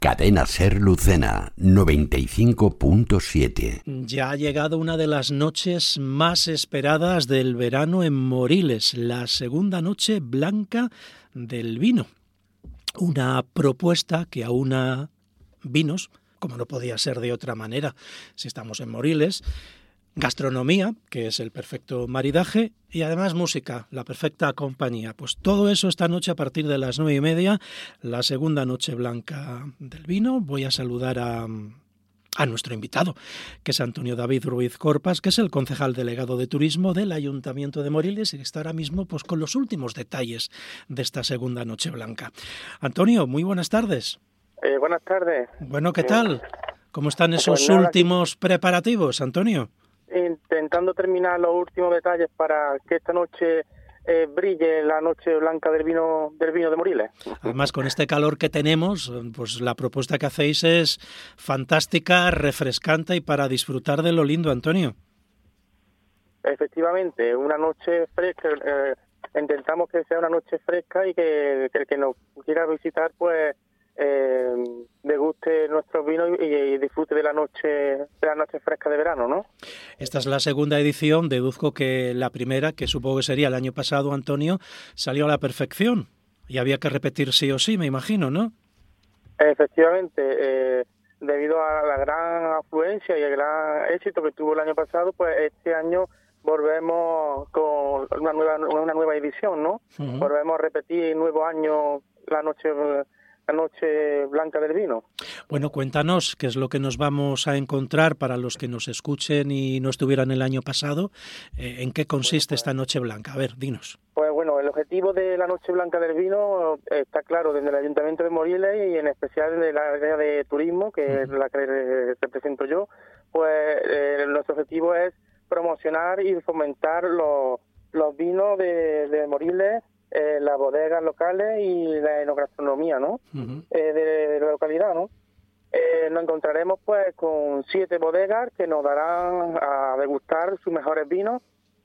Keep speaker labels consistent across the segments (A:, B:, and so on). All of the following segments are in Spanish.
A: Cadena Ser Lucena 95.7.
B: Ya ha llegado una de las noches más esperadas del verano en Moriles, la segunda noche blanca del vino. Una propuesta que aúna vinos, como no podía ser de otra manera si estamos en Moriles, gastronomía, que es el perfecto maridaje, y además música, la perfecta compañía. Pues todo eso esta noche a partir de las 9:30, la segunda noche blanca del vino. Voy a saludar a nuestro invitado, que es Antonio David Ruiz Corpas, que es el concejal delegado de turismo del Ayuntamiento de Moriles y que está ahora mismo pues con los últimos detalles de esta segunda noche blanca. Antonio, muy buenas tardes.
C: Buenas tardes.
B: Bueno, ¿qué tal? ¿Cómo están esos
C: Pues nada,
B: últimos preparativos, Antonio?
C: Intentando terminar los últimos detalles para que esta noche brille la noche blanca del vino de Moriles.
B: Además, con este calor que tenemos, pues la propuesta que hacéis es fantástica, refrescante y para disfrutar de lo lindo, Antonio.
C: Efectivamente, una noche fresca. Intentamos que sea una noche fresca y que el que nos quiera visitar, pues deguste nuestros vinos y disfrute de la noche fresca de verano, ¿no?
B: Esta es la segunda edición, deduzco que la primera, que supongo que sería el año pasado, Antonio, salió a la perfección y había que repetir sí o sí, me imagino, ¿no?
C: Efectivamente, debido a la gran afluencia y el gran éxito que tuvo el año pasado, pues este año volvemos con una nueva edición, ¿no? Uh-huh. Volvemos a repetir nuevo año la noche blanca del vino.
B: Bueno, cuéntanos qué es lo que nos vamos a encontrar para los que nos escuchen y no estuvieran el año pasado. ¿En qué consiste esta noche blanca? A ver, dinos.
C: Pues bueno, el objetivo de la noche blanca del vino está claro desde el Ayuntamiento de Moriles y en especial de la área de turismo, que es la que represento yo. Pues nuestro objetivo es promocionar y fomentar los vinos de Moriles, las bodegas locales y la enogastronomía, ¿no? Uh-huh. De la localidad, ¿no? Nos encontraremos pues con 7 bodegas que nos darán a degustar sus mejores vinos.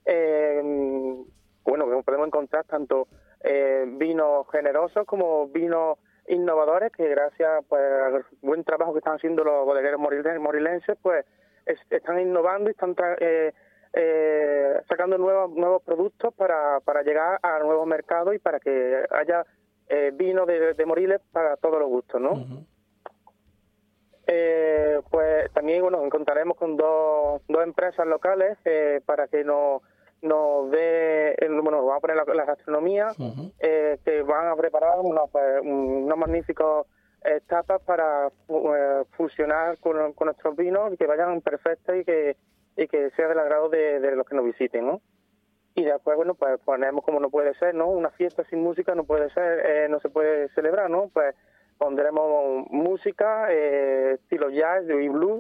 C: Bueno, podemos encontrar tanto vinos generosos como vinos innovadores que gracias pues al buen trabajo que están haciendo los bodegueros morilenses, pues están innovando y están sacando nuevos productos para llegar a nuevos mercados y para que haya vino de Moriles para todos los gustos, ¿no? Uh-huh. Pues también bueno, encontraremos con dos empresas locales para que nos dé, bueno, vamos a poner la gastronomía, uh-huh. Que van a preparar unos magníficos tapas para fusionar con nuestros vinos y que vayan perfectas y que sea del agrado de los que nos visiten, ¿no? Y después, bueno, pues ponemos como no puede ser, ¿no? Una fiesta sin música no puede ser, no se puede celebrar, ¿no? Pues pondremos música, estilo jazz y blues,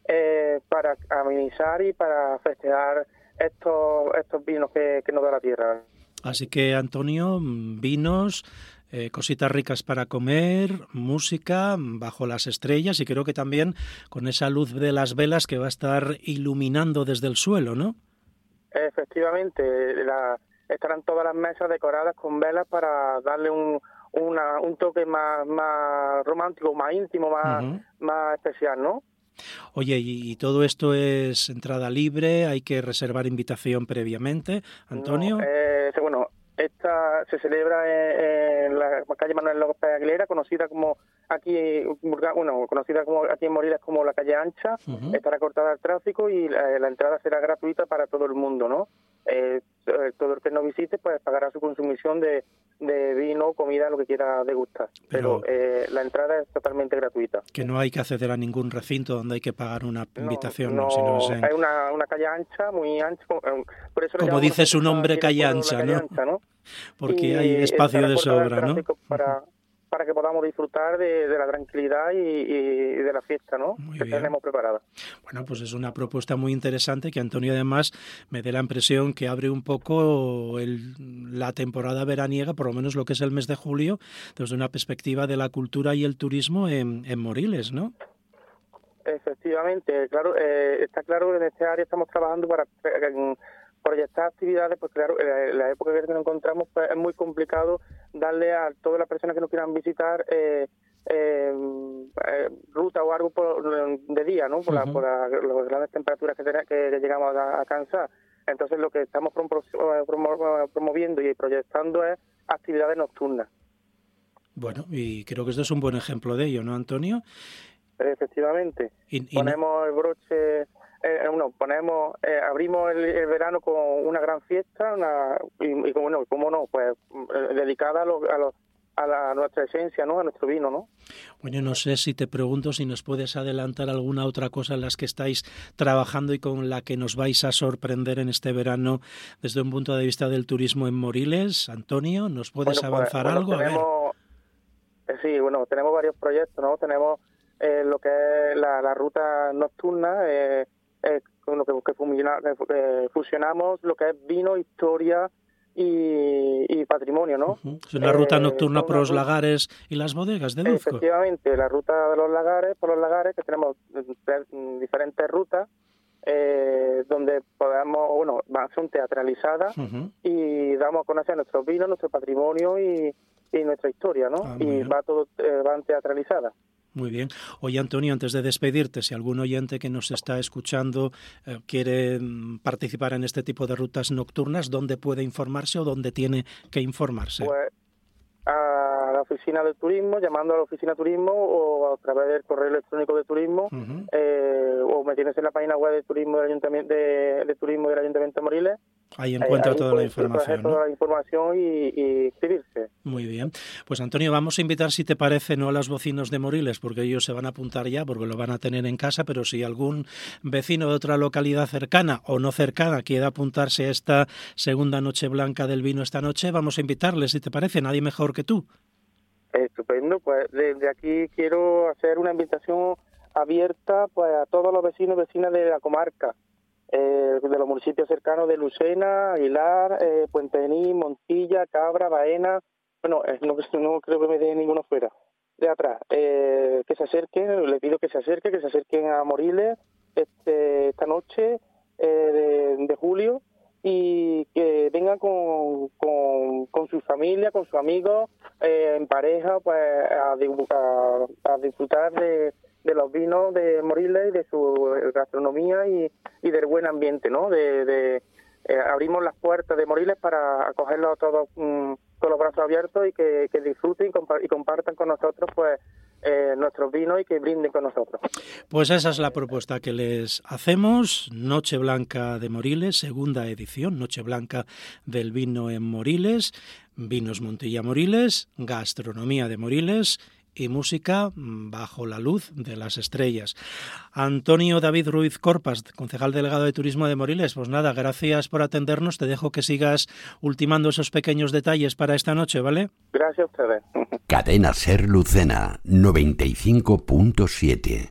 C: para amenizar y para festejar estos vinos que nos da la tierra.
B: Así que, Antonio, vinos, cositas ricas para comer, música bajo las estrellas y creo que también con esa luz de las velas que va a estar iluminando desde el suelo, ¿no?
C: Efectivamente, estarán todas las mesas decoradas con velas para darle un toque más romántico, más íntimo, más especial, ¿no?
B: Oye, ¿y todo esto es entrada libre? ¿Hay que reservar invitación previamente, Antonio?
C: No, bueno, esta se celebra en la calle Manuel López Aguilera, conocida aquí en Moriles como la calle Ancha. Uh-huh. Estará cortada al tráfico y la entrada será gratuita para todo el mundo, ¿no? Todo el que nos visite pues pagará su consumición de vino, comida, lo que quiera degustar. Pero la entrada es totalmente gratuita.
B: Que no hay que acceder a ningún recinto donde hay que pagar una invitación,
C: no,
B: sino
C: hay una calle ancha, muy ancha. Por eso
B: como dice su nombre, calle ancha, ¿no? Porque hay espacio de sobra, ¿no?
C: Para que podamos disfrutar de la tranquilidad y de la fiesta, ¿no? Que tenemos preparada.
B: Bueno, pues es una propuesta muy interesante que Antonio además me dé la impresión que abre un poco la temporada veraniega, por lo menos lo que es el mes de julio, desde una perspectiva de la cultura y el turismo en Moriles, ¿no?
C: Efectivamente, claro, está claro que en este área estamos trabajando para proyectar actividades, pues claro, en la época que nos encontramos pues es muy complicado darle a todas las personas que nos quieran visitar ruta o algo de día, ¿no? Por las grandes temperaturas que llegamos a alcanzar. Entonces lo que estamos promoviendo y proyectando es actividades nocturnas.
B: Bueno, y creo que esto es un buen ejemplo de ello, ¿no, Antonio?
C: Efectivamente. Ponemos el broche, abrimos el verano con una gran fiesta, y bueno, cómo no, pues dedicada a nuestra esencia, ¿no? A nuestro vino, ¿no?
B: Bueno, no sé si te pregunto si nos puedes adelantar alguna otra cosa en las que estáis trabajando y con la que nos vais a sorprender en este verano desde un punto de vista del turismo en Moriles. Antonio, ¿nos puedes avanzar algo?
C: Sí, bueno, tenemos varios proyectos, ¿no? Tenemos lo que es la ruta nocturna, con lo que fusionamos lo que es vino, historia y patrimonio, ¿no?
B: Es una ruta nocturna por los lagares y las bodegas de Duzco.
C: Efectivamente, la ruta de los lagares, por los lagares, que tenemos diferentes rutas, donde podemos, son teatralizadas y damos a conocer nuestros vinos, nuestro patrimonio y nuestra historia, ¿no? Y van teatralizadas.
B: Muy bien. Oye, Antonio, antes de despedirte, si algún oyente que nos está escuchando quiere participar en este tipo de rutas nocturnas, ¿dónde puede informarse o dónde tiene que informarse?
C: Pues a la oficina de turismo, llamando a la oficina de turismo o a través del correo electrónico de turismo, o metiéndose en la página web de turismo del Ayuntamiento de Turismo del Ayuntamiento de Moriles.
B: Ahí encuentra toda la información, ¿no?
C: Toda la información y inscribirse.
B: Muy bien. Pues Antonio, vamos a invitar, si te parece, no a los vecinos de Moriles, porque ellos se van a apuntar ya, porque lo van a tener en casa, pero si algún vecino de otra localidad cercana o no cercana quiere apuntarse a esta segunda noche blanca del vino esta noche, vamos a invitarles, si te parece, nadie mejor que tú.
C: Estupendo. Pues desde aquí quiero hacer una invitación abierta pues a todos los vecinos y vecinas de la comarca, de los municipios cercanos de Lucena, Aguilar, Puente Genil, Montilla, Cabra, Baena. Bueno, no creo que me dé ninguno fuera de atrás. Que se acerquen, les pido que se acerquen a Moriles esta noche de julio, y que vengan con su familia, con sus amigos, en pareja, pues a disfrutar de los vinos de Moriles y de su gastronomía y del buen ambiente, ¿no? Abrimos las puertas de Moriles para acogerlos a todos con los brazos abiertos y que disfruten y compartan con nosotros pues nuestros vinos y que brinden con nosotros.
B: Pues esa es la propuesta que les hacemos. Noche Blanca de Moriles, segunda edición, Noche Blanca del vino en Moriles, Vinos Montilla Moriles, gastronomía de Moriles y música bajo la luz de las estrellas. Antonio David Ruiz Corpas, concejal delegado de Turismo de Moriles, pues nada, gracias por atendernos, te dejo que sigas ultimando esos pequeños detalles para esta noche, ¿vale?
C: Gracias a ustedes.
A: Cadena SER Lucena 95.7